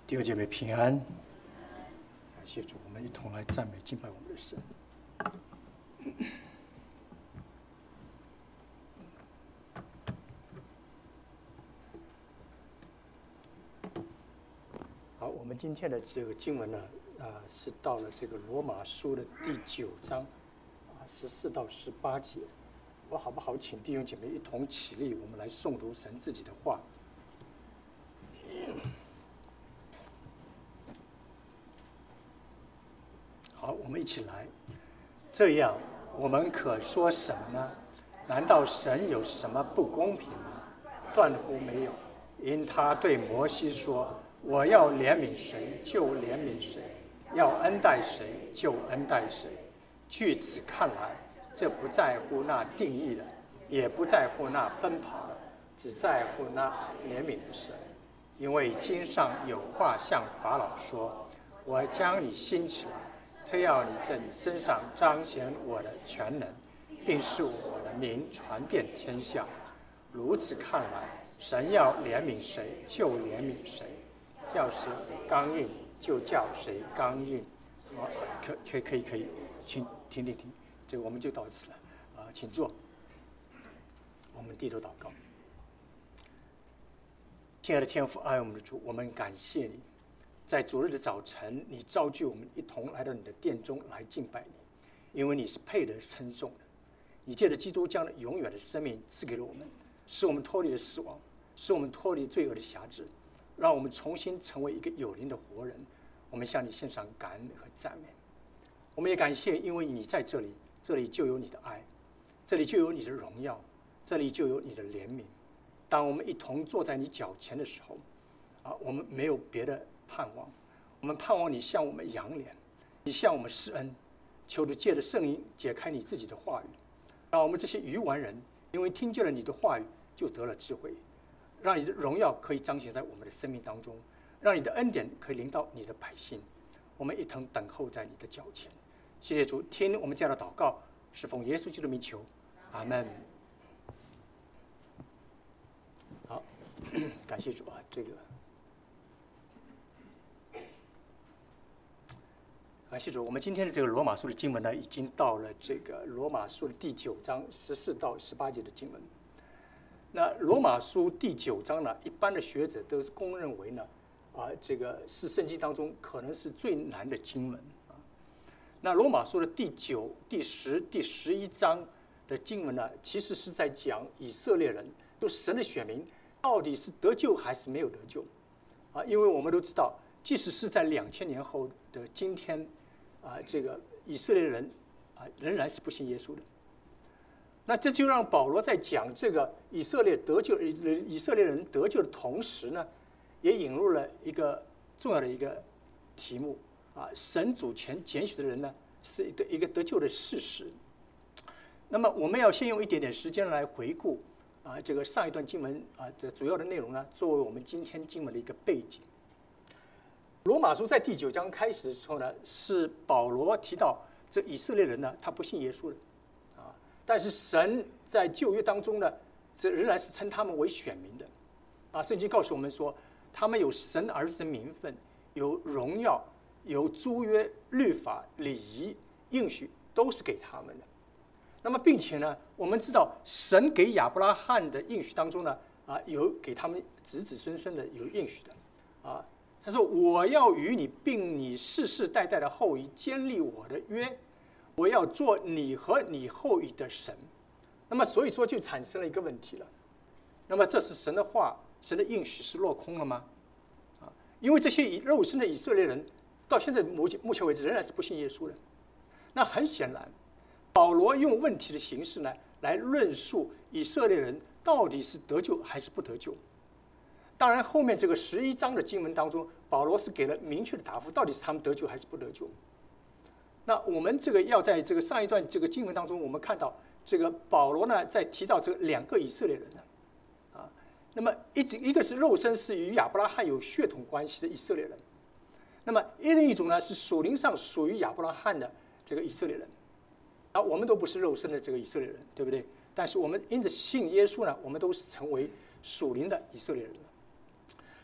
弟兄姐妹平安，感谢主，我们一同来赞美敬拜我们的神。好，我们今天的这个经文呢，是到了这个罗马书的第9章，14到18节。我好不好请弟兄姐妹一同起立，我们来诵读神自己的话。好，我们一起来。这样，我们可说什么呢？难道神有什么不公平吗？断乎没有。因他对摩西说：“我要怜悯谁就怜悯谁，要恩待谁就恩待谁。”据此看来，这不在乎那定义的，也不在乎那奔跑的，只在乎那怜悯的神。因为经上有话向法老说：“我将你兴起来，特要你在你身上彰显我的全能，并使我的名传遍天下。”如此看来，神要怜悯谁就怜悯谁，叫谁刚硬就叫谁刚硬。可以，请停，这个我们就到此了。请坐。我们低头祷告。亲爱的天父，爱我们的主，我们感谢你，在主日的早晨，你召聚我们一同来到你的殿中来敬拜你，因为你是配得称颂的。你借着基督将永远的生命赐给了我们，使我们脱离了死亡，使我们脱离罪恶的辖制，让我们重新成为一个有灵的活人。我们向你献上感恩和赞美。我们也感谢，因为你在这里，这里就有你的爱，这里就有你的荣耀，这里就有你的怜悯。当我们一同坐在你脚前的时候，我们没有别的盼望，我们盼望你向我们扬脸，你向我们施恩，求主借着圣灵解开你自己的话语，让我们这些愚顽人因为听见了你的话语就得了智慧，让你的荣耀可以彰显在我们的生命当中，让你的恩典可以临到你的百姓。我们一同等候在你的脚前。谢谢主，听我们这样的祷告，是奉耶稣基督的名求，阿门。好，感谢主啊，感谢主，我们今天的这个罗马书的经文呢，已经到了这个罗马书的第9章14到18节的经文。那罗马书第9章呢，一般的学者都是公认为呢，这个是圣经当中可能是最难的经文啊。那罗马书的第9、第10、第11章的经文呢，其实是在讲以色列人，就是神的选民到底是得救还是没有得救啊？因为我们都知道，即使是在2000年后的今天这个以色列人仍然是不信耶稣的。那这就让保罗在讲这个以色列人得救的同时呢，也引入了一个重要的一个题目神主权拣选的人呢，是一个得救的事实。那么我们要先用一点点时间来回顾这个上一段经文这主要的内容呢，作为我们今天经文的一个背景。罗马书在第9章开始的时候呢，是保罗提到这以色列人呢，他不信耶稣的但是神在旧约当中呢，这仍然是称他们为选民的圣经告诉我们说，他们有神儿子的名分，有荣耀，有诸约、律法、礼仪、应许，都是给他们的。那么并且呢，我们知道神给亚伯拉罕的应许当中呢有给他们子子孙孙的有应许的他说：“我要与你并你世世代代的后裔坚立我的约，我要做你和你后裔的神。”那么所以说就产生了一个问题了。那么这是神的话，神的应许是落空了吗？因为这些肉身的以色列人到现在目前为止仍然是不信耶稣的。那很显然，保罗用问题的形式呢，来论述以色列人到底是得救还是不得救。当然，后面这个11章的经文当中，保罗是给了明确的答复，到底是他们得救还是不得救。那我们这个要在这个上一段这个经文当中，我们看到这个保罗呢，在提到这个2个以色列人呢，那么一个是肉身是与亚伯拉罕有血统关系的以色列人，那么另一种呢是属灵上属于亚伯拉罕的这个以色列人。我们都不是肉身的这个以色列人，对不对？但是我们因着信耶稣呢，我们都是成为属灵的以色列人了。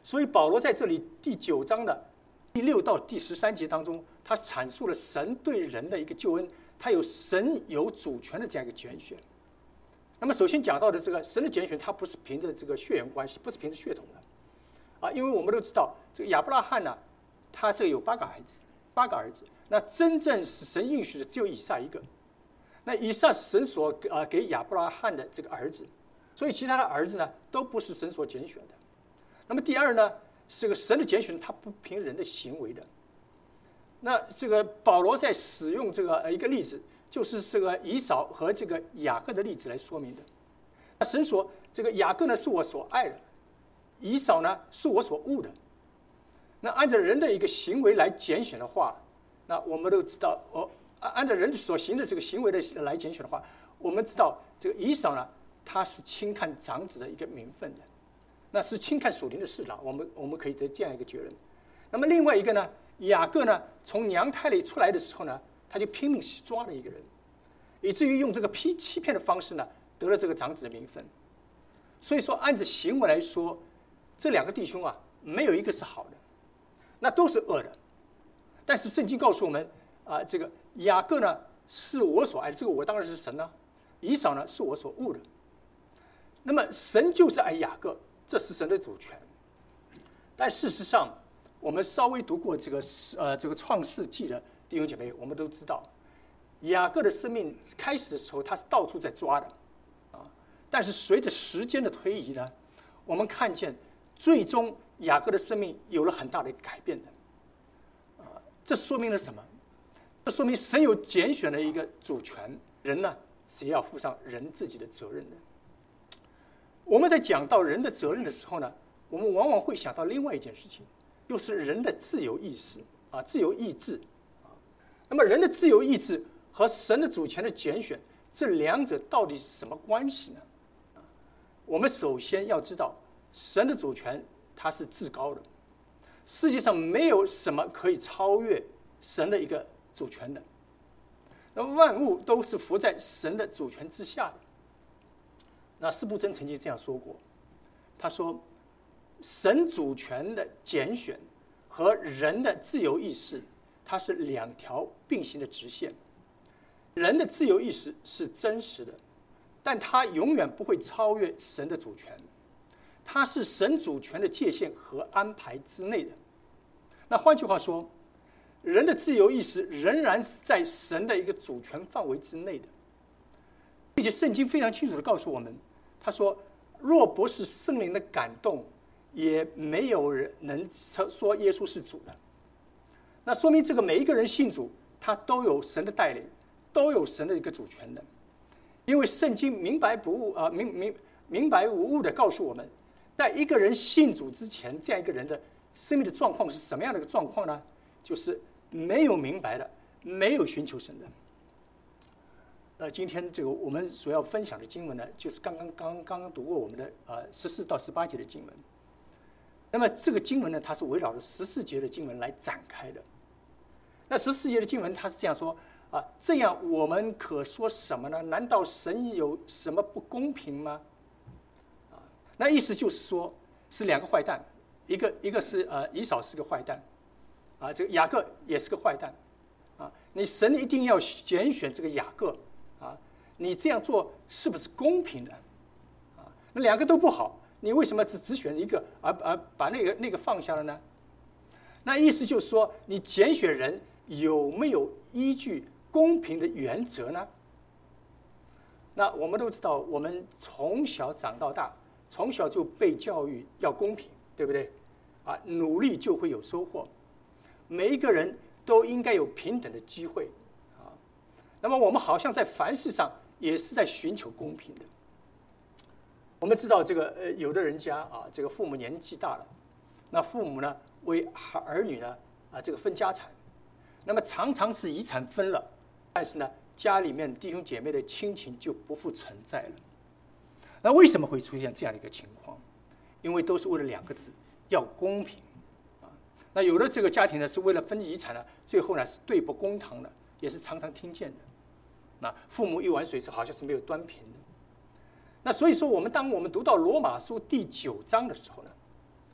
所以保罗在这里第9章的第6到第13节当中，他阐述了神对人的一个救恩，他有神有主权的这样一个拣选。那么首先讲到的这个神的拣选，它不是凭着这个血缘关系，不是凭着血统的，因为我们都知道这个亚伯拉罕呢，他这个有8个儿子，那真正是神应许的只有以撒一个。那以撒是神所给亚伯拉罕的这个儿子，所以其他的儿子呢都不是神所拣选的。那么第二呢，这个神的拣选他不凭人的行为的。那这个保罗在使用这个一个例子，就是这个以扫和这个雅各的例子来说明的。那神说这个雅各呢是我所爱的，以扫呢是我所恶的。那按照人的一个行为来拣选的话，那我们都知道按照人所行的这个行为的来拣选的话，我们知道这个以扫呢，他是轻看长子的一个名分的，那是轻看属灵的事了。我们可以得这样一个结论。那么另外一个呢，雅各呢，从娘胎里出来的时候呢，他就拼命去抓了一个人，以至于用这个欺骗的方式呢，得了这个长子的名分。所以说，按照行为来说，这2个弟兄啊，没有一个是好的，那都是恶的。但是圣经告诉我们这个雅各呢是我所爱的，这个我当然是神呢，以扫呢是我所恶的。那么神就是爱雅各，这是神的主权。但事实上，我们稍微读过这个创世纪的弟兄姐妹，我们都知道，雅各的生命开始的时候，他是到处在抓的，但是随着时间的推移呢，我们看见最终雅各的生命有了很大的改变的。这说明了什么？这说明神有拣选的一个主权，人呢是要负上人自己的责任的。我们在讲到人的责任的时候呢，我们往往会想到另外一件事情，就是人的自由意识自由意志那么人的自由意志和神的主权的拣选，这2者到底是什么关系呢？我们首先要知道，神的主权它是至高的，世界上没有什么可以超越神的一个主权的。那万物都是服在神的主权之下的。那司布真曾经这样说过，他说，神主权的拣选和人的自由意识，它是2条并行的直线。人的自由意识是真实的，但它永远不会超越神的主权，它是神主权的界限和安排之内的。那换句话说，人的自由意识仍然是在神的一个主权范围之内的，并且圣经非常清楚地告诉我们，他说，若不是圣灵的感动，也没有人能说耶稣是主的。那说明这个每一个人信主，他都有神的带领，都有神的一个主权的。因为圣经明白无误地告诉我们，在一个人信主之前，这样一个人的生命的状况是什么样的一个状况呢？就是没有明白的，没有寻求神的。今天这个我们所要分享的经文呢，就是刚刚读过我们的14到18节的经文。那么这个经文呢，它是围绕着14节的经文来展开的。那14节的经文它是这样说这样我们可说什么呢？难道神有什么不公平吗？那意思就是说，是2个坏蛋，一个是以扫是个坏蛋这个雅各也是个坏蛋你神一定要拣选这个雅各你这样做是不是公平的那2个都不好，你为什么只选一个而把那个放下了呢？那意思就是说，你拣选人有没有依据公平的原则呢？那我们都知道，我们从小长到大，从小就被教育要公平，对不对努力就会有收获，每一个人都应该有平等的机会那么我们好像在凡事上也是在寻求公平的。我们知道这个有的人家这个父母年纪大了，那父母呢为儿女呢这个分家产，那么常常是遗产分了，但是呢家里面弟兄姐妹的亲情就不复存在了。那为什么会出现这样的一个情况？因为都是为了2个字，要公平那有的这个家庭呢是为了分遗产呢，最后呢是对簿公堂的，也是常常听见的。那父母一碗水好像是没有端平的。那所以说，当我们读到罗马书第9章的时候呢，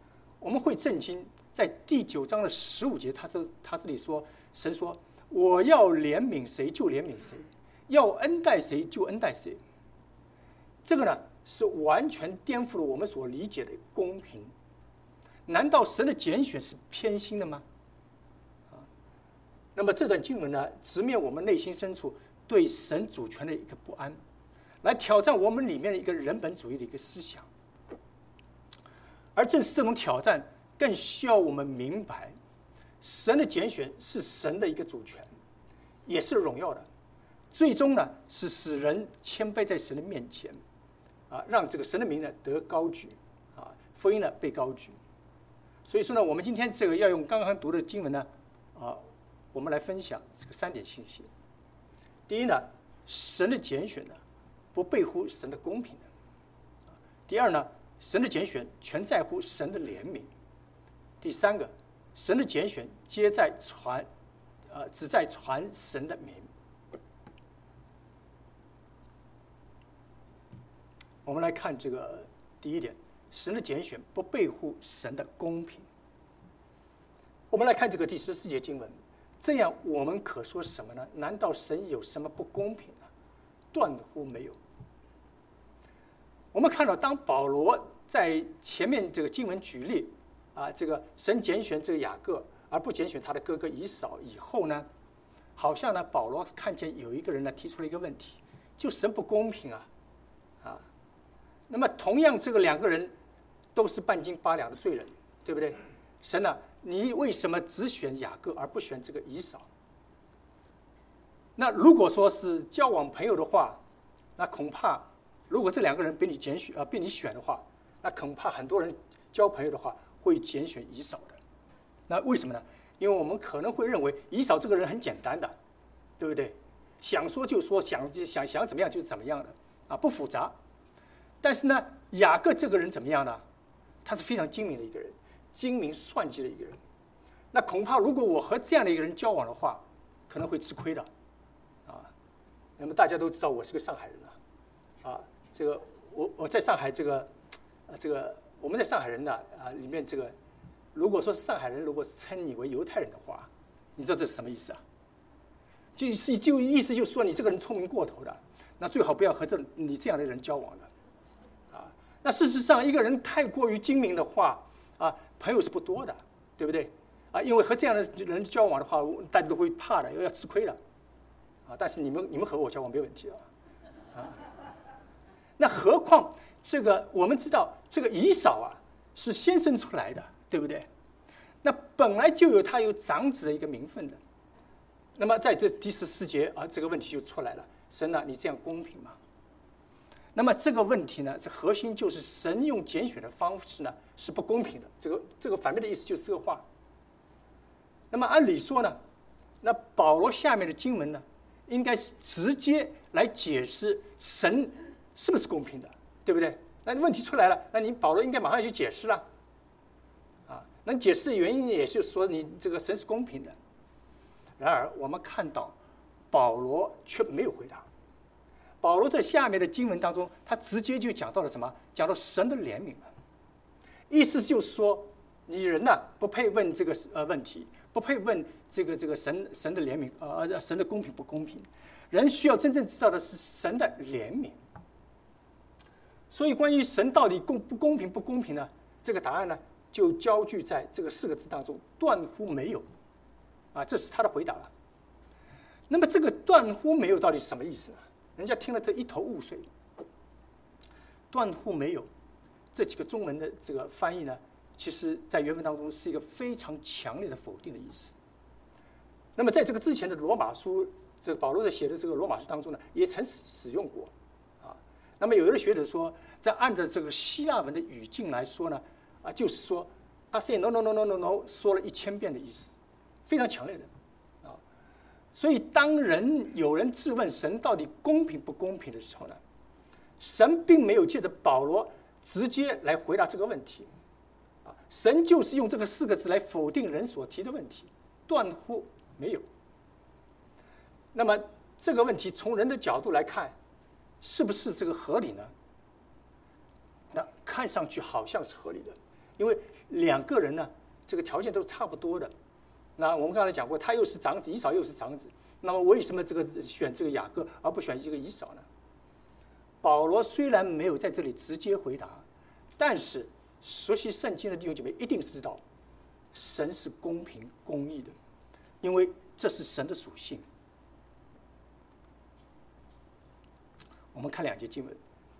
我们会震惊，在第9章的15节，他这里说，神说：“我要怜悯谁就怜悯谁，要恩待谁就恩待谁。”这个呢，是完全颠覆了我们所理解的公平。难道神的拣选是偏心的吗？那么这段经文呢，直面我们内心深处对神主权的一个不安，来挑战我们里面的一个人本主义的一个思想。而正是这种挑战，更需要我们明白，神的拣选是神的一个主权，也是荣耀的。最终呢，是使人谦卑在神的面前，让这个神的名呢得高举，福音呢被高举。所以说呢，我们今天这个要用刚刚读的经文呢，我们来分享这个3点信息。第一呢，神的拣选呢不背乎神的公平的。第二呢，神的拣选全在乎神的怜悯。第三个，神的拣选皆在传，只在传神的名。我们来看这个第一点，神的拣选不背乎神的公平。我们来看这个第14节经文，这样我们可说什么呢？难道神有什么不公平呢？断乎没有。我们看到，当保罗在前面这个经文举例这个神拣选这个雅各，而不拣选他的哥哥以扫以后呢，好像呢，保罗看见有一个人呢提出了一个问题，就神不公平啊。那么同样，这个2个人都是半斤8两的罪人，对不对？神呢，你为什么只选雅各而不选这个以扫？那如果说是交往朋友的话，那恐怕如果这2个人被你选的话，那恐怕很多人交朋友的话会拣选以扫的。那为什么呢？因为我们可能会认为以扫这个人很简单的，对不对？想说就说，想怎么样就怎么样的不复杂。但是呢，雅各这个人怎么样呢？他是非常精明的一个人，精明算计的一个人。那恐怕如果我和这样的一个人交往的话，可能会吃亏的那么大家都知道我是个上海人这个我在上海这个我们在上海人呢里面这个，如果说是上海人如果称你为犹太人的话，你知道这是什么意思啊？就意思就是说你这个人聪明过头的，那最好不要和你这样的人交往的。那事实上，一个人太过于精明的话朋友是不多的，对不对因为和这样的人交往的话，大家都会怕的，要吃亏的但是你们和我交往没问题那何况这个我们知道，这个以扫是先生出来的，对不对？那本来就他有长子的一个名分的。那么在这第14节这个问题就出来了：神你这样公平吗？那么这个问题呢，这核心就是神用拣选的方式呢是不公平的。这个反面的意思就是这个话。那么按理说呢，那保罗下面的经文呢，应该是直接来解释神是不是公平的，对不对？那问题出来了，那你保罗应该马上就解释了那解释的原因也是说你这个神是公平的。然而我们看到保罗却没有回答。保罗在下面的经文当中，他直接就讲到了什么？讲到神的怜悯了。意思就是说，你人不配问这个问题，不配问这个神的怜悯神的公平不公平。人需要真正知道的是神的怜悯。所以关于神到底不公平呢？这个答案呢就焦聚在这个4个字当中，断乎没有这是他的回答了。那么这个断乎没有到底是什么意思呢？人家听了这一头雾水。断乎没有这几个中文的这个翻译呢，其实在原文当中是一个非常强烈的否定的意思。那么在这个之前的罗马书，这个保罗在写的这个罗马书当中呢，也曾使用过那么有的学者说，在按照这个希腊文的语境来说呢就是说他 say no no no no no no 说了1000遍的意思，非常强烈的所以当有人质问神到底公平不公平的时候呢，神并没有借着保罗直接来回答这个问题神就是用这个4个字来否定人所提的问题，断乎没有。那么这个问题从人的角度来看，是不是这个合理呢？那看上去好像是合理的， 因为两个人呢，这个条件都差不多的。那我们刚才讲过，他又是长子，以扫又是长子，那么为什么这个选这个雅各而不选这个以扫呢？保罗虽然没有在这里直接回答，但是熟悉圣经的弟兄姐妹一定知道，神是公平公义的，因为这是神的属性。我们看两节经文，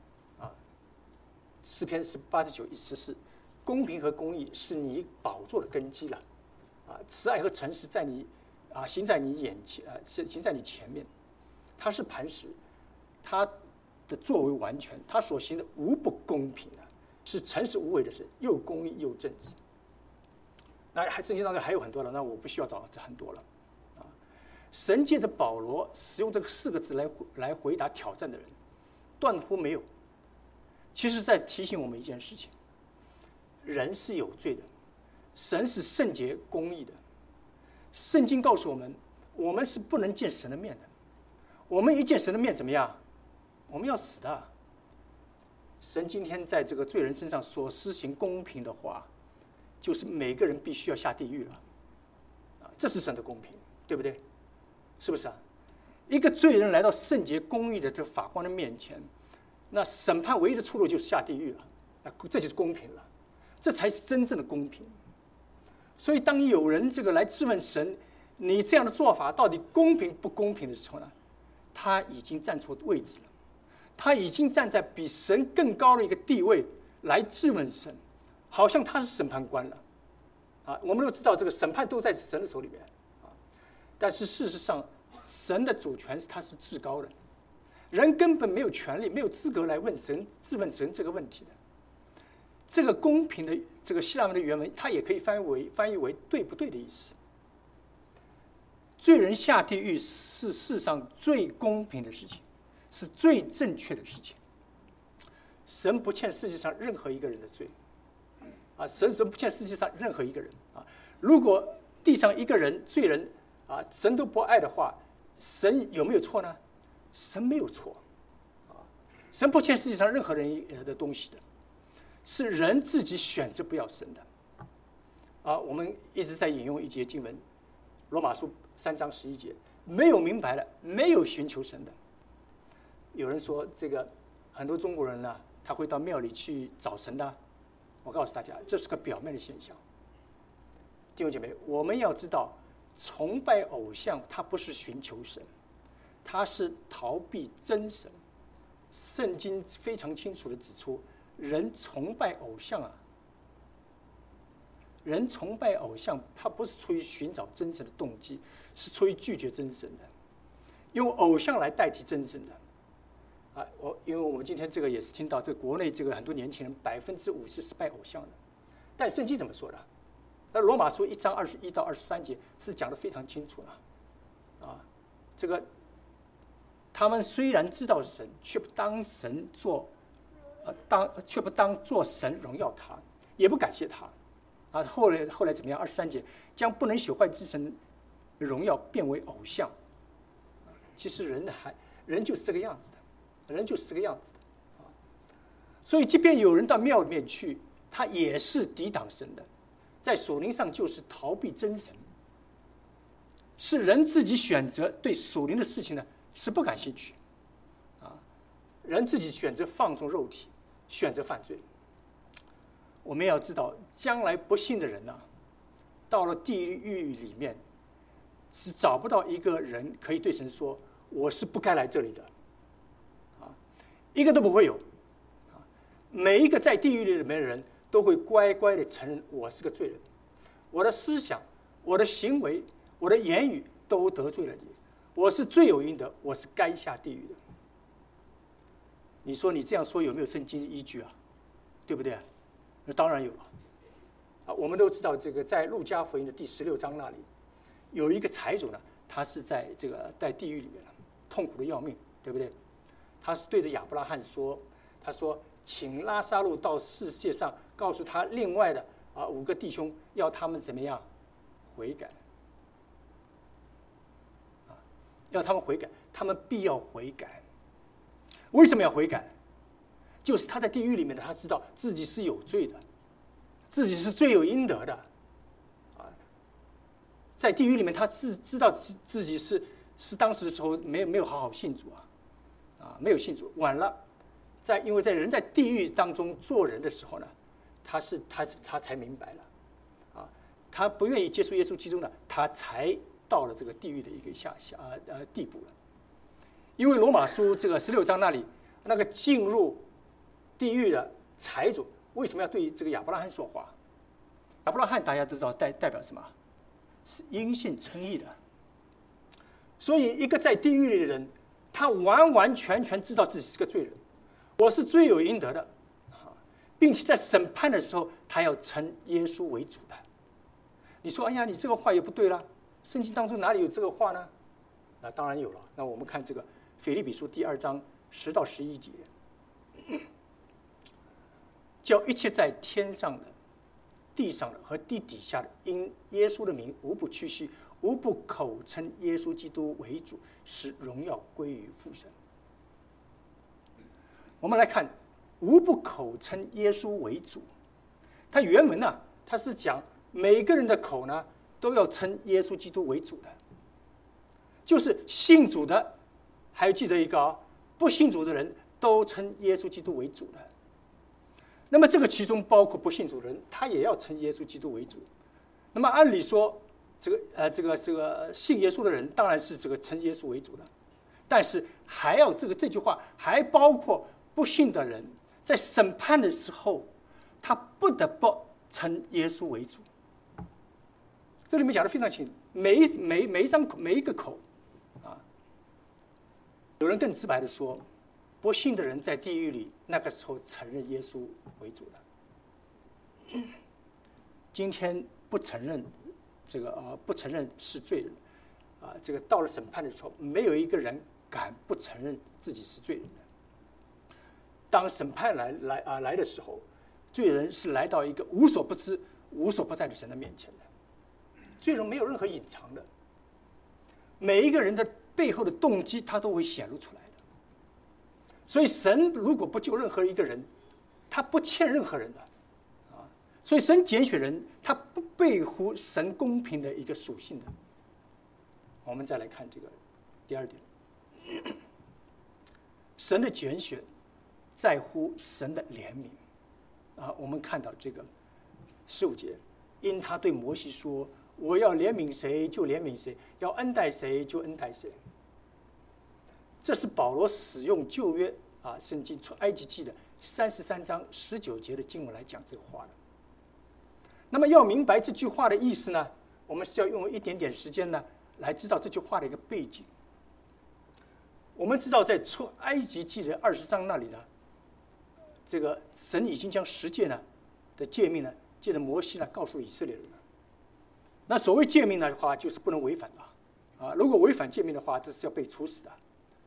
诗篇是89、14，公平和公义是你宝座的根基了，慈爱和诚实在你行在你眼前，行在你前面，他是磐石，他的作为完全，他所行的无不公平的，是诚实无伪的神，又公义又正直。那圣经当中还有很多了，那我不需要找很多了。神借着保罗使用这个4个字来回答挑战的人，断乎没有。其实在提醒我们一件事情：人是有罪的，神是圣洁公义的。圣经告诉我们，我们是不能见神的面的。我们一见神的面怎么样？我们要死的。神今天在这个罪人身上所施行公平的话，就是每个人必须要下地狱了。这是神的公平，对不对？是不是啊？一个罪人来到圣洁公义的这法官的面前，那审判唯一的出路就是下地狱了。这就是公平了，这才是真正的公平。所以当有人这个来质问神，你这样的做法到底公平不公平的时候呢，他已经站错位置了，他已经站在比神更高的一个地位来质问神，好像他是审判官了。我们都知道这个审判都在神的手里面，但是事实上，神的主权他是至高的，人根本没有权利、没有资格来质问神这个问题的。这个公平的这个希腊文的原文，它也可以翻译为对不对的意思。罪人下地狱是世上最公平的事情，是最正确的事情。神不欠世界上任何一个人的罪，神不欠世界上任何一个人如果地上一个人罪人神都不爱的话，神有没有错呢？神没有错神不欠世界上任何人的东西的，是人自己选择不要神的。我们一直在引用一节经文，罗马书3章11节，没有明白了，没有寻求神的。有人说这个很多中国人呢，他会到庙里去找神的。我告诉大家，这是个表面的现象。弟兄姐妹，我们要知道，崇拜偶像它不是寻求神，它是逃避真神。圣经非常清楚地指出，人崇拜偶像人崇拜偶像，他不是出于寻找真神的动机，是出于拒绝真神的，用偶像来代替真神的。因为我们今天这个也是听到，这个国内这个很多年轻人50%是拜偶像的，但圣经怎么说的？那罗马书1章21到23节是讲得非常清楚了。这个他们虽然知道神，却不当神做，却不当做神荣耀他，也不感谢他。后来怎么样？23节将不能朽坏之神荣耀变为偶像。其实人就是这个样子的，人就是这个样子的。所以，即便有人到庙里面去，他也是抵挡神的，在属灵上就是逃避真神。是人自己选择对属灵的事情呢是不感兴趣，人自己选择放纵肉体，选择犯罪。我们要知道，将来不信的人到了地狱里面，是找不到一个人可以对神说我是不该来这里的，一个都不会有。每一个在地狱里面的人都会乖乖的承认我是个罪人，我的思想、我的行为、我的言语都得罪了你，我是罪有应得，我是该下地狱的。你说你这样说有没有圣经依据对不对？那当然有了。我们都知道，这个在路加福音的第16章那里，有一个财主呢，他是在地狱里面痛苦的要命，对不对？他是对着亚伯拉罕说，他说：“请拉撒路到世界上，告诉他另外的5个弟兄，要他们怎么样悔改。要他们悔改，他们必要悔改。为什么要悔改？就是他在地狱里面的，他知道自己是有罪的， 自己是罪有应得的，在地狱里面他知道自己是当时的时候没有好好信主没有信主，晚了，因为在人在地狱当中做人的时候呢，他才明白了，他不愿意接受耶稣基督呢，他才到了这个地狱的一个地步了。因为罗马书这个16章那个进入地狱的财主为什么要对这个亚伯拉罕说话？亚伯拉罕大家都知道代表什么？是因信称义的。所以一个在地狱里的人，他完完全全知道自己是个罪人，我是罪有应得的，并且在审判的时候，他要称耶稣为主的。你说，哎呀，你这个话也不对了，圣经当中哪里有这个话呢？那当然有了。那我们看这个腓立比书第2章10到11节，叫一切在天上的、地上的和地底下的，因耶稣的名无不屈膝，无不口称耶稣基督为主，使荣耀归于父神。我们来看，无不口称耶稣为主，它原文呢，它是讲每个人的口呢都要称耶稣基督为主的，就是信主的，还要记得一个不信主的人都称耶稣基督为主的。那么这个其中包括不信主的人，他也要称耶稣基督为主。那么按理说，这个信耶稣的人当然是这个称耶稣为主的，但是还要这句话还包括不信的人，在审判的时候，他不得不称耶稣为主。这里面讲得非常清楚，每一张口，每一个口，有人更直白的说，不信的人在地狱里，那个时候承认耶稣为主的。今天不承认不承认是罪人，这个到了审判的时候，没有一个人敢不承认自己是罪人的。当审判来的时候，罪人是来到一个无所不知、无所不在的神的面前的。罪人没有任何隐藏的，每一个人的背后的动机，他都会显露出来的。所以神如果不救任何一个人，他不欠任何人的，所以神拣选人，他不背乎神公平的一个属性的。我们再来看这个第2点，神的拣选在乎神的怜悯。我们看到这个15节，因他对摩西说，我要怜悯谁就怜悯谁，要恩待谁就恩待谁。这是保罗使用旧约圣经出埃及记的33章19节的经文来讲这个话的。那么要明白这句话的意思呢，我们是要用一点点时间呢，来知道这句话的一个背景。我们知道在出埃及记的20章那里呢，这个神已经将10诫呢的诫命呢，借着摩西呢告诉以色列人了。那所谓诫命的话，就是不能违反的如果违反诫命的话，这是要被处死的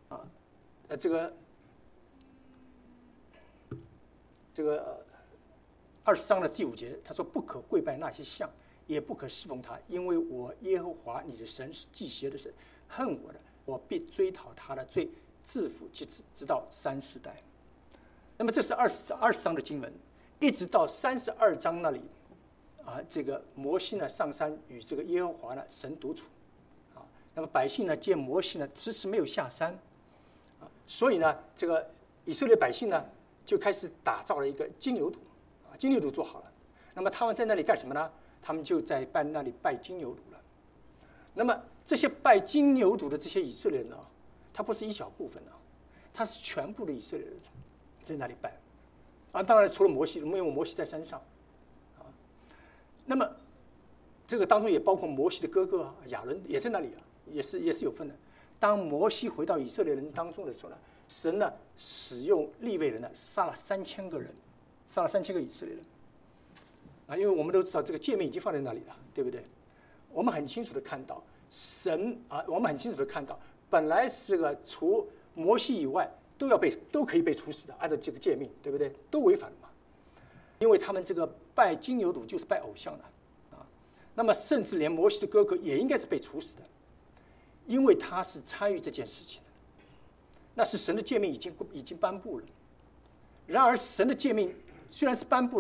这个20章的第5节，他说：“不可跪拜那些像，也不可侍奉他，因为我耶和华你的神是忌邪的神，恨我的，我必追讨他的罪，自父及子，直到3、4代。”那么这是20章的经文，一直到32章那里这个摩西呢上山与这个耶和华呢神独处那么百姓呢见摩西呢迟迟没有下山所以呢这个以色列百姓呢就开始打造了一个金牛犊金牛犊做好了。那么他们在那里干什么呢？他们就在那里拜金牛犊了。那么这些拜金牛犊的这些以色列人他不是一小部分他是全部的以色列人在那里拜当然除了摩西，因为摩西在山上那么这个当中也包括摩西的哥哥亚伦也在那里也是有份的。当摩西回到以色列人当中的时候呢，神呢使用利未人呢杀了3000个人，杀了3000个以色列人因为我们都知道这个诫命已经放在那里了，对不对？我们很清楚的看到神我们很清楚的看到，本来这个除摩西以外都可以被处死的，按照这个诫命，对不对？都违反了嘛。因为他们这个拜金牛犊就是拜偶像的那么甚至连摩西的哥哥也应该是被处死的，因为他是参与这件事情的。那是神的诫命已经颁布了，然而神的诫命虽然是颁布了，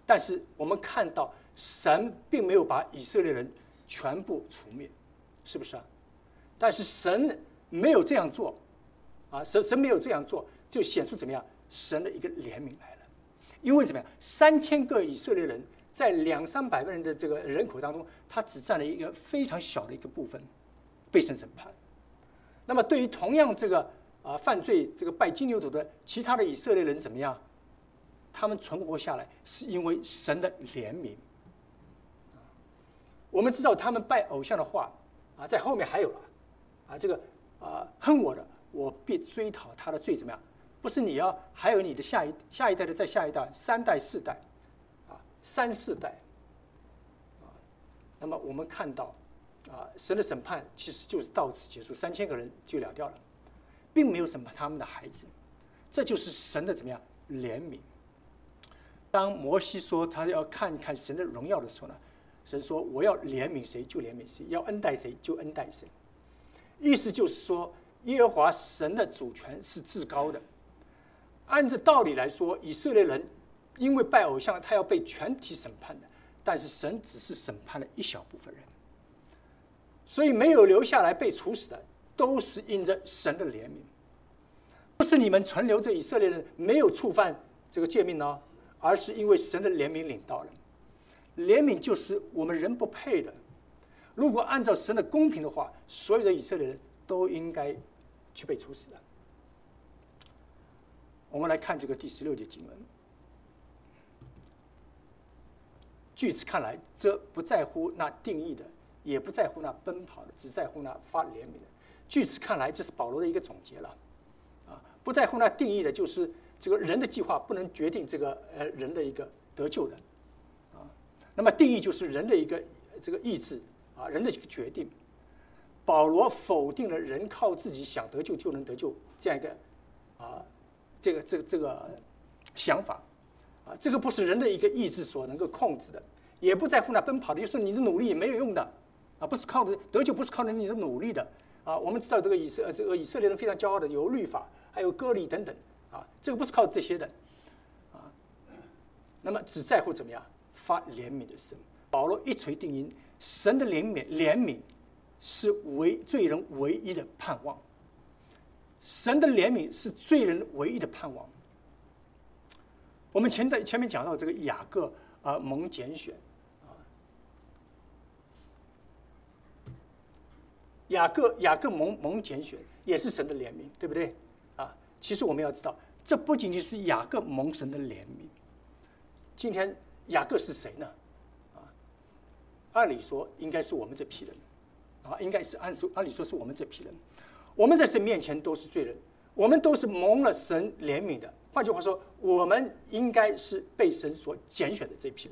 但是我们看到神并没有把以色列人全部除灭，是不是啊？但是神没有这样做，神没有这样做，就显出怎么样神的一个怜悯来了。因为怎么样，3000个以色列人在200-300万人的这个人口当中，他只占了一个非常小的一个部分被神审判。那么对于同样这个犯罪这个拜金牛犊的其他的以色列人怎么样？他们存活下来是因为神的怜悯。我们知道他们拜偶像的话在后面还有了这个恨我的，我必追讨他的罪，怎么样？不是你要，还有你的下一代的再下一代，3代4代3、4代那么我们看到神的审判其实就是到此结束，3000个人就了掉了，并没有审判他们的孩子。这就是神的怎么样怜悯。当摩西说他要看看神的荣耀的时候呢，神说我要怜悯谁就怜悯谁，要恩待谁就恩待谁。意思就是说，耶和华神的主权是至高的。按照道理来说，以色列人因为拜偶像，他要被全体审判的，但是神只是审判了一小部分人，所以没有留下来被处死的，都是因着神的怜悯。不是你们存留着以色列人没有触犯这个诫命呢，而是因为神的怜悯领到了。怜悯就是我们人不配的，如果按照神的公平的话，所有的以色列人都应该去被处死的。我们来看这个第16节经文，据此看来，这不在乎那定义的，也不在乎那奔跑的，只在乎那发怜悯的。据此看来，这是保罗的一个总结了不在乎那定义的，就是这个人的计划不能决定这个人的一个得救的那么定义就是人的一个这个意志人的一个决定。保罗否定了人靠自己想得救就能得救这样一个这个想法这个不是人的一个意志所能够控制的，也不在乎那奔跑的，就是你的努力也没有用的不是靠得救，不是靠你的努力的我们知道这个以色列人非常骄傲的，有律法，还有割礼等等这个不是靠这些的那么只在乎怎么样发怜悯的神。保罗一锤定音，神的怜悯是罪人唯一的盼望，神的怜悯是罪人唯一的盼望。我们前面讲到这个雅各蒙拣选雅各蒙拣选也是神的怜悯，对不对其实我们要知道，这不仅仅是雅各蒙神的怜悯。今天雅各是谁呢按理说应该是我们这批人应该是按理说是我们这批人。我们在神面前都是罪人，我们都是蒙了神怜悯的。换句话说，我们应该是被神所拣选的这批人。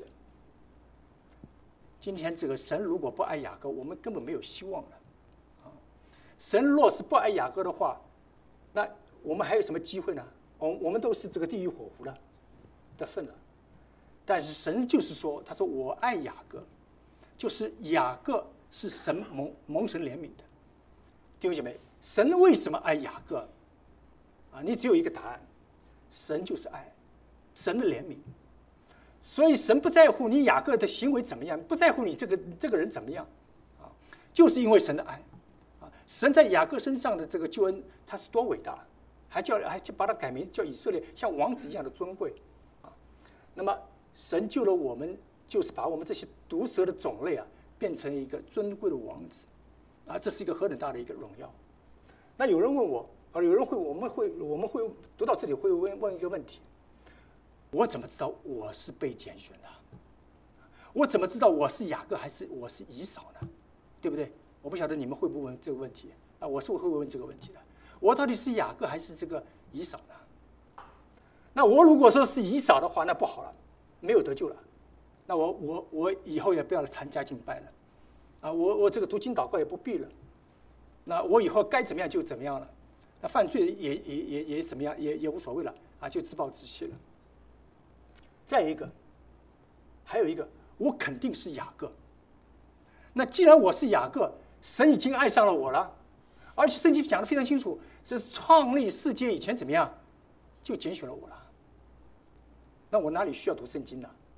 今天这个神如果不爱雅各，我们根本没有希望了神若是不爱雅各的话，那我们还有什么机会呢？我们都是这个地狱火湖的份了。但是神就是说，他说我爱雅各，就是雅各是神蒙神怜悯的。弟兄姐妹，神为什么爱雅各你只有一个答案，神就是爱，神的怜悯。所以神不在乎你雅各的行为怎么样，不在乎你这个人怎么样就是因为神的爱神在雅各身上的这个救恩，他是多伟大，还把他改名叫以色列，像王子一样的尊贵那么神救了我们，就是把我们这些毒蛇的种类变成一个尊贵的王子这是一个何等大的一个荣耀。那有人问我有人我们会读到这里会问一个问题，我怎么知道我是被拣选的？我怎么知道我是雅各还是我是以扫呢？对不对？我不晓得你们会不会问这个问题我是会问这个问题的。我到底是雅各还是这个以扫呢？那我如果说是以扫的话，那不好了，没有得救了。那我以后也不要参加敬拜了我这个读经祷告也不必了。那我以后该怎么样就怎么样了。那犯罪也怎么样也无所谓了就自暴自弃了。再一个，还有一个，我肯定是雅各。那既然我是雅各，神已经爱上了我了，而且圣经讲得非常清楚，是创立世界以前怎么样就拣选了我了。那我哪里需要读圣经呢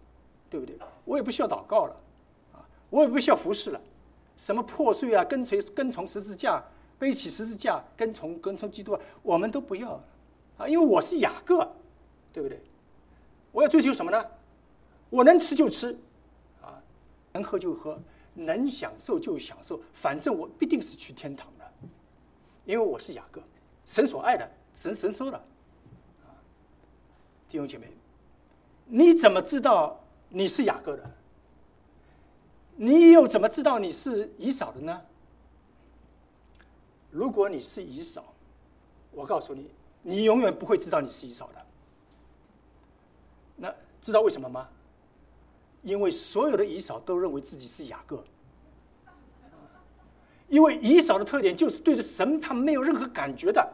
对不对？我也不需要祷告了，啊，我也不需要服侍了，什么破碎啊，跟从十字架，背起十字架，跟从基督啊，我们都不要了，啊，因为我是雅各，对不对？我要追求什么呢？我能吃就吃，啊，能喝就喝，能享受就享受，反正我必定是去天堂的，因为我是雅各，神所爱的，神收了。啊，弟兄姐妹，你怎么知道你是雅各的？你又怎么知道你是以扫的呢？如果你是以扫，我告诉你，你永远不会知道你是以扫的。那知道为什么吗？因为所有的以扫都认为自己是雅各，因为以扫的特点就是对着神他没有任何感觉的，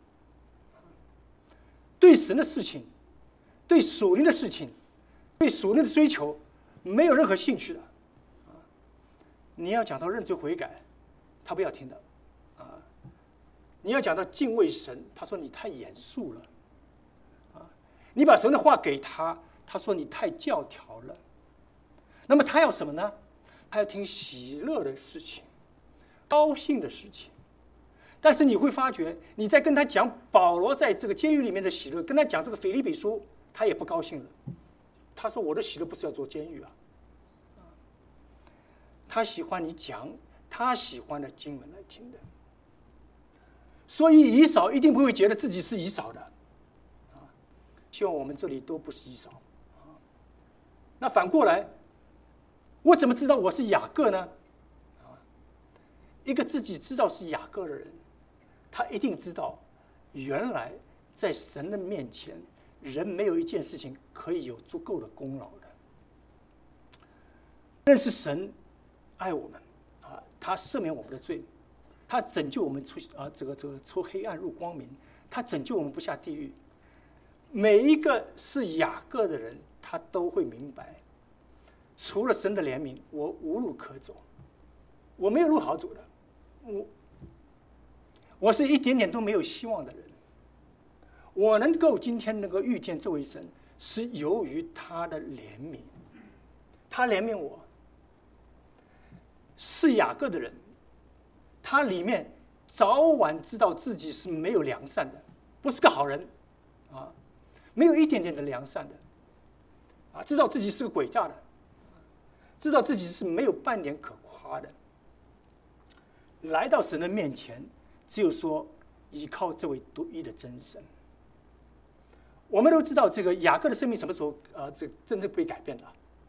对神的事情，对属灵的事情，对属灵的追求没有任何兴趣的。你要讲到认罪悔改，他不要听的，啊，你要讲到敬畏神，他说你太严肃了，啊，你把神的话给他，他说你太教条了。那么他要什么呢？他要听喜乐的事情，高兴的事情。但是你会发觉，你在跟他讲保罗在这个监狱里面的喜乐，跟他讲这个腓立比书，他也不高兴了。他说我的喜乐不是要做监狱啊。他喜欢你讲他喜欢的经文来听的。所以以扫一定不会觉得自己是以扫的，啊，希望我们这里都不是以扫，啊，那反过来，我怎么知道我是雅各呢？啊，一个自己知道是雅各的人，他一定知道，原来在神的面前，人没有一件事情可以有足够的功劳的。认识神，爱我们，啊，他赦免我们的罪，他拯救我们出黑暗入光明，他拯救我们不下地狱。每一个是雅各的人，他都会明白，除了神的怜悯，我无路可走，我没有路好走的，我是一点点都没有希望的人。我能够今天能够遇见这位神，是由于他的怜悯，他怜悯我。是雅各的人，他里面早晚知道自己是没有良善的，不是个好人，啊，没有一点点的良善的，啊，知道自己是个诡诈的，知道自己是没有半点可夸的。来到神的面前，只有说依靠这位独一的真神。我们都知道，这个雅各的生命什么时候这个真正被改变的？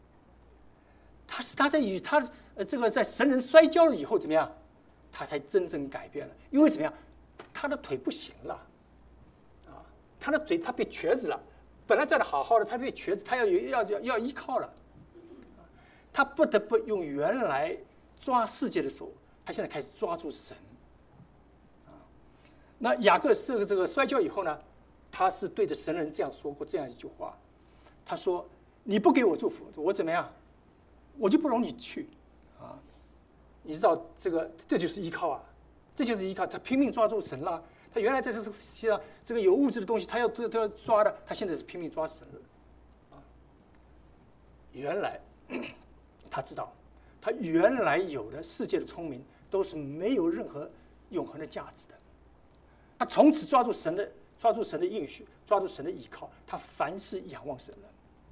他在与他在神人摔跤了以后怎么样？他才真正改变了。因为怎么样？他的腿不行了，啊，他的嘴他被瘸子了。本来站得好好的，他被瘸子，他要依靠了。他不得不用原来抓世界的手，他现在开始抓住神。啊，那雅各这个摔跤以后呢，他是对着神人这样说过这样一句话，他说：“你不给我祝福，我怎么样？我就不容你去，啊，你知道这就是依靠啊，这就是依靠。他拼命抓住神了。他原来在这个世界上，这个有物质的东西，他都要抓的，他现在是拼命抓神了，啊，原来他知道，他原来有的世界的聪明都是没有任何永恒的价值的。他从此抓住神的应许，抓住神的依靠，他凡事仰望神了。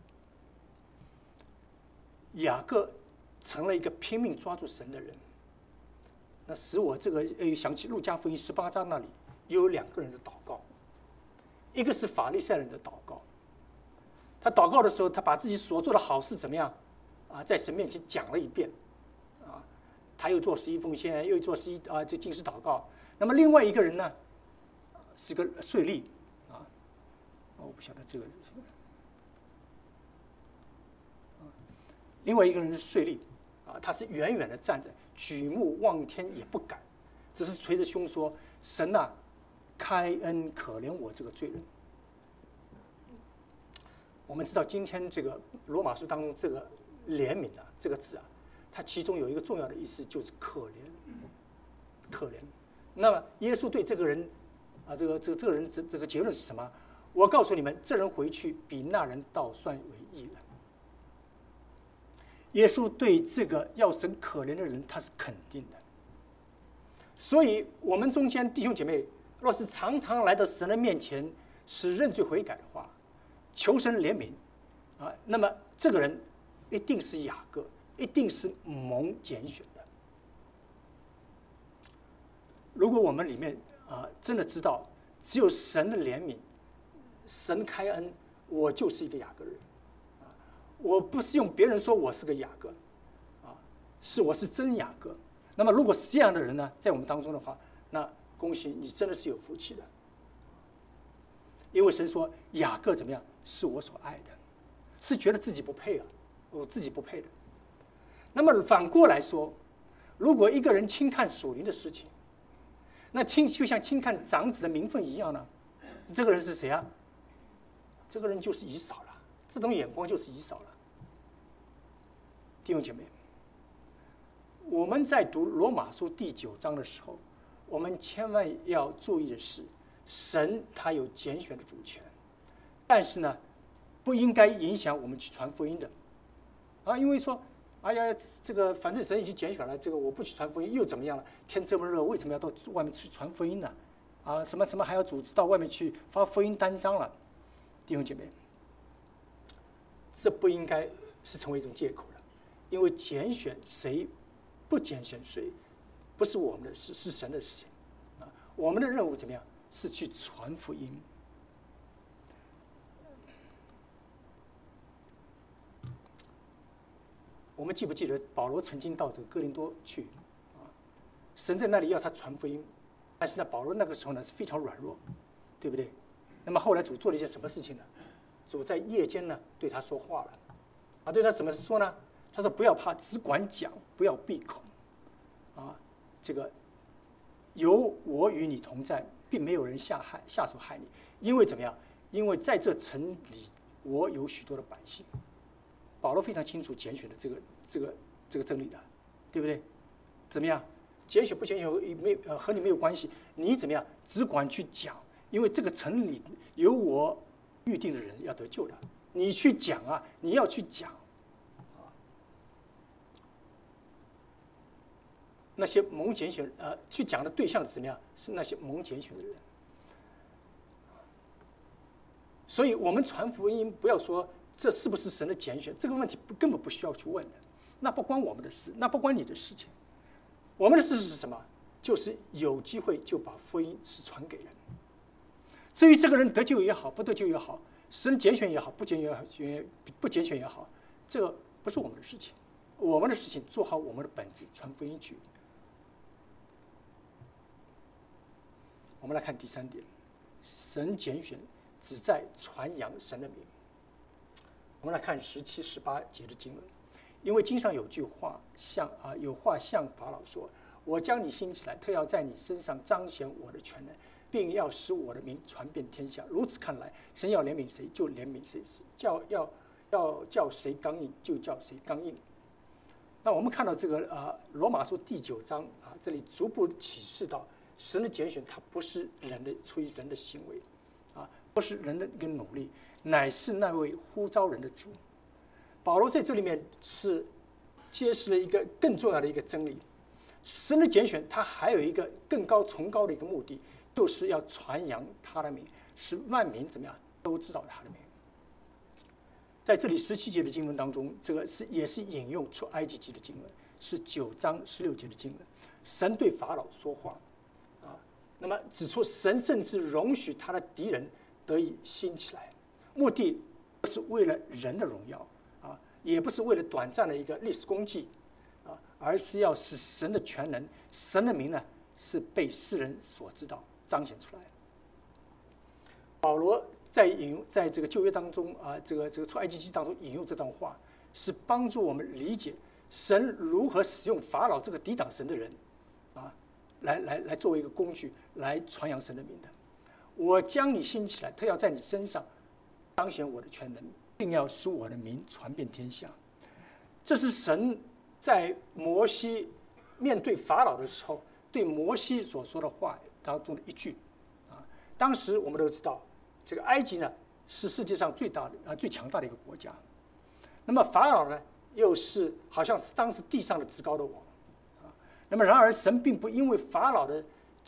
雅各成了一个拼命抓住神的人，那使我想起路加福音18章那里有2个人的祷告，一个是法利赛人的祷告，他祷告的时候，他把自己所做的好事怎么样啊，在神面前讲了一遍，啊，他又做11奉献，又做这禁食祷告。那么另外一个人呢，是个税吏，啊，我不晓得这个。另外一个人是税吏，啊，他是远远的站着，举目望天也不敢，只是捶着胸说：“神啊，开恩可怜我这个罪人。”我们知道今天这个罗马书当中这个怜悯啊这个字啊，它其中有一个重要的意思就是可怜，可怜。那么耶稣对这个人啊，这个人这个结论是什么？我告诉你们，这人回去比那人倒算为义了。 耶稣对这个要神可怜的人，他是肯定的。所以，我们中间弟兄姐妹，若是常常来到神的面前，是认罪悔改的话，求神怜悯那么这个人一定是雅各，一定是蒙拣选的。如果我们里面真的知道，只有神的怜悯，神开恩，我就是一个雅各人我不是用别人说我是个雅各我是真雅各。那么如果是这样的人呢，在我们当中的话，那恭喜你，真的是有福气的。因为神说雅各怎么样，是我所爱的，是觉得自己不配我自己不配的。那么反过来说，如果一个人轻看属灵的事情，那就像轻看长子的名分一样呢，这个人是谁啊？这个人就是以扫了，这种眼光就是以扫了。弟兄姐妹，我们在读罗马书第9章的时候，我们千万要注意的是，神他有拣选的主权，但是呢，不应该影响我们去传福音的因为说哎呀，这个反正神已经拣选了，这个我不去传福音又怎么样了？天这么热，为什么要到外面去传福音呢？什么还要组织到外面去发福音单张了？弟兄姐妹，这不应该是成为一种借口的，因为拣选谁不拣选谁，不是我们的事，是神的事情我们的任务怎么样？是去传福音。我们记不记得保罗曾经到这个哥林多去神在那里要他传福音，但是呢，保罗那个时候呢是非常软弱，对不对？那么后来主做了一件什么事情呢？主在夜间呢对他说话了对他怎么说呢？他说不要怕，只管讲，不要闭口这个有我与你同在，并没有人下手害你，因为怎么样？因为在这城里我有许多的百姓。保罗非常清楚拣选的这个真理的，对不对？怎么样？拣选不拣选和你没有关系，你怎么样？只管去讲，因为这个城里有我预定的人要得救的，你去讲你要去讲那些蒙拣选去讲的对象是怎么样？是那些蒙拣选的人。所以我们传福音，不要说这是不是神的拣选，这个问题根本不需要去问的，那不关我们的事，那不关你的事情。我们的事是什么？就是有机会就把福音是传给人。至于这个人得救也好，不得救也好，神拣选也好，不拣选也好，这个不是我们的事情。我们的事情做好我们的本质，传福音去。我们来看第3点，神拣选只在传扬神的名。我们来看17、18节的经文，因为经上有句话有话向法老说：“我将你兴起来，特要在你身上彰显我的全能，并要使我的名传遍天下。”如此看来，神要怜悯谁就怜悯谁，要叫谁刚硬就叫谁刚硬。那我们看到这个罗马书第9章这里逐步启示到神的拣选，它不是出于人的行为不是人的一个努力，乃是那位呼召人的主。保罗在这里面是揭示了一个更重要的一个真理：神的拣选，它还有一个更崇高的一个目的，就是要传扬他的名，使万民怎么样都知道他的名。在这里17节的经文当中，这个也是引用出埃及记的经文，是9章16节的经文。神对法老说话那么指出神甚至容许他的敌人得以兴起来，目的不是为了人的荣耀也不是为了短暂的一个历史功绩而是要使神的全能、神的名呢是被世人所知道、彰显出来。保罗在这个旧约当中这个出埃及记当中引用这段话，是帮助我们理解神如何使用法老这个抵挡神的人来作为一个工具来传扬神的名的。我将你兴起来，特要在你身上彰显我的全能，并要使我的名传遍天下。这是神在摩西面对法老的时候对摩西所说的话当中的一句当时我们都知道，这个埃及呢是世界上最强大的一个国家，那么法老呢又是好像是当时地上的至高的王啊。那么然而神并不因为法老的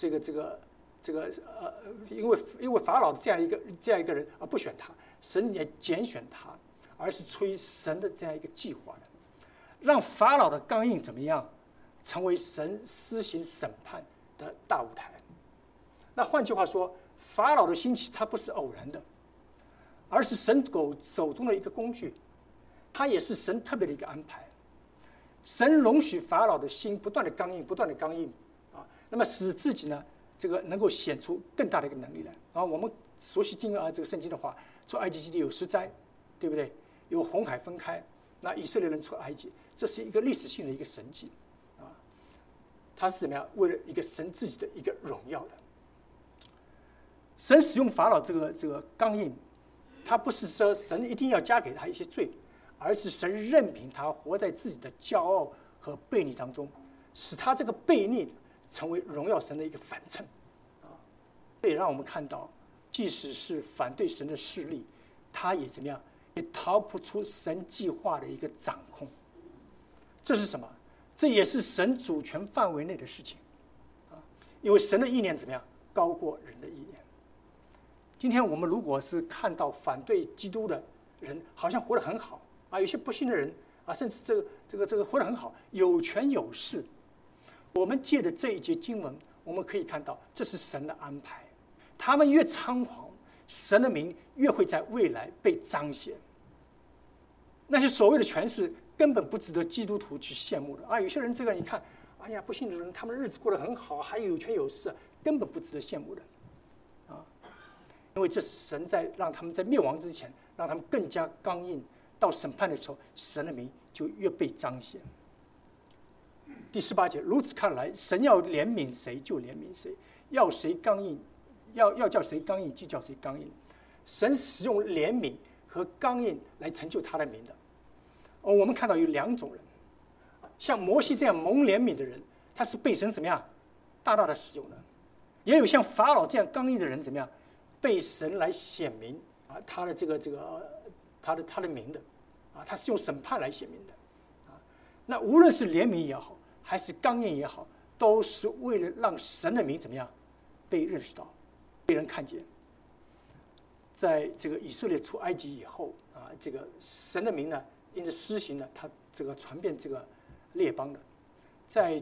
因为法老的这样一个人而不选他，神也拣选他，而是出于神的这样一个计划的，让法老的刚硬怎么样，成为神施行审判的大舞台。那换句话说，法老的兴起它不是偶然的，而是神手中的一个工具，它也是神特别的一个安排。神容许法老的心不断的刚硬，不断的刚硬啊，那么使自己呢能够显出更大的一个能力来啊。我们熟悉这个圣经的话，出埃及记有10灾，对不对？有红海分开，那以色列人出埃及，这是一个历史性的一个神迹啊。它是怎么样？为了一个神自己的一个荣耀的。神使用法老这个刚硬，他不是说神一定要加给他一些罪，而是神任凭他活在自己的骄傲和悖逆当中，使他这个悖逆成为荣耀神的一个反衬啊。这也让我们看到，即使是反对神的势力，他也怎么样，也逃不出神计划的一个掌控。这是什么？这也是神主权范围内的事情啊，因为神的意念怎么样，高过人的意念。今天我们如果是看到反对基督的人好像活得很好啊，有些不信的人啊，甚至这个活得很好，有权有势。我们借的这一节经文，我们可以看到这是神的安排。他们越猖狂，神的名越会在未来被彰显。那些所谓的权势根本不值得基督徒去羡慕的啊！有些人你看，哎呀，不信的人他们日子过得很好，还有权有势，根本不值得羡慕的啊！因为这是神在让他们在灭亡之前，让他们更加刚硬，到审判的时候，神的名就越被彰显。第18节，如此看来，神要怜悯谁就怜悯谁，要谁刚硬，要叫谁刚硬就叫谁刚硬。神使用怜悯和刚硬来成就他的名的。我们看到有2种人，像摩西这样蒙怜悯的人，他是被神怎么样大大的使用的；也有像法老这样刚硬的人，怎么样被神来显明啊他的他的名的啊，他是用审判来显明的啊。那无论是怜悯也好，还是刚硬也好，都是为了让神的名怎么样被认识到，被人看见。在这个以色列出埃及以后啊，这个神的名呢，因着施行呢，他这个传遍这个列邦的。在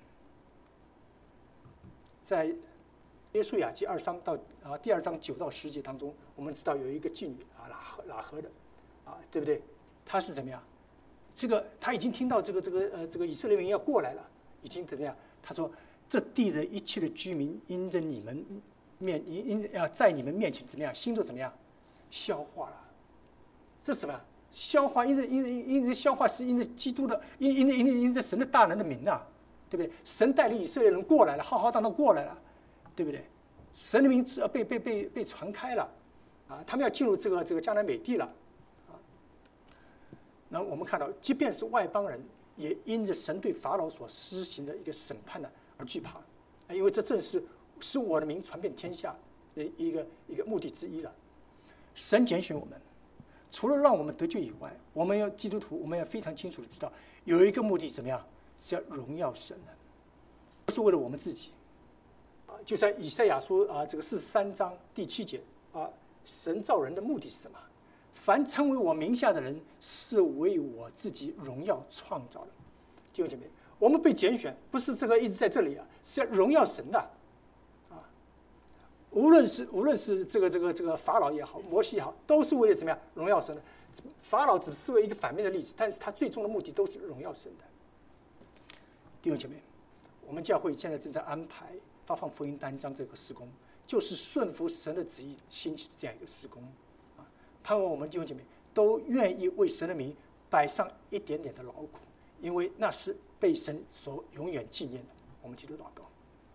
约书亚记2章到第2章9到10节当中，我们知道有一个妓女啊，喇合的啊，对不对？她是怎么样？他已经听到这个以色列民要过来了，已经怎么样？他说：“这地的一切的居民因着你们在你们面前怎么样？心都怎么样？消化了。这是什么呀？消化，因着消化是因着基督的，因着神的大能的名啊，对不对？神带领以色列人过来了，浩浩荡荡过来了，对不对？神的名被传开了啊，他们要进入这个迦南美地了啊。那我们看到，即便是外邦人，也因着神对法老所施行的一个审判呢而惧怕，因为这正是使我的名传遍天下的一个目的之一了。神拣选我们，除了让我们得救以外，我们要基督徒，我们要非常清楚的知道，有一个目的怎么样，是要荣耀神的，不是为了我们自己。就在以赛亚书这个43章第7节啊，神造人的目的是什么？凡称为我名下的人，是为我自己荣耀创造的。弟兄姐妹，我们被拣选，不是这个一直在这里啊，是要荣耀神的啊。无论是这个法老也好，摩西也好，都是为了怎么样荣耀神的。法老只是为一个反面的例子，但是他最终的目的都是荣耀神的。弟兄姐妹，我们教会现在正在安排发放福音单张这个事工，就是顺服神的旨意兴起的这样一个事工啊。盼望我们弟兄姐妹都愿意为神的名摆上一点点的劳苦，因为那是被神所永远纪念的。我们基督祷告。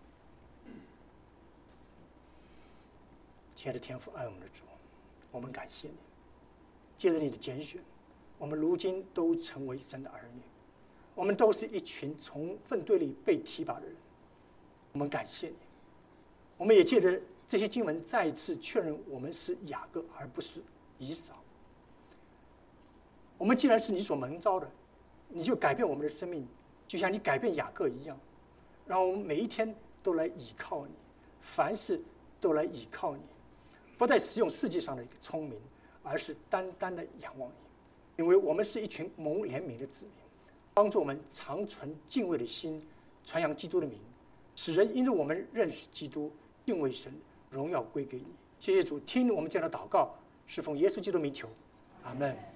亲爱的天父，爱我们的主，我们感谢你，借着你的拣选，我们如今都成为神的儿女，我们都是一群从粪堆里被提拔的人。我们感谢你，我们也借着这些经文再次确认我们是雅各而不是以扫。我们既然是你所蒙召的， 你就改变我们的生命，就像你改变雅各一样，让我们每一天都来倚靠你，凡事都来倚靠你，不再使用世界上的一个聪明，而是单单的仰望你，因为我们是一群蒙怜悯的子民，帮助我们常存敬畏的心，传扬基督的名，使人因着我们认识基督，敬畏神，荣耀归给你。谢谢主，听我们这样的祷告，是奉耶稣基督名求，阿们。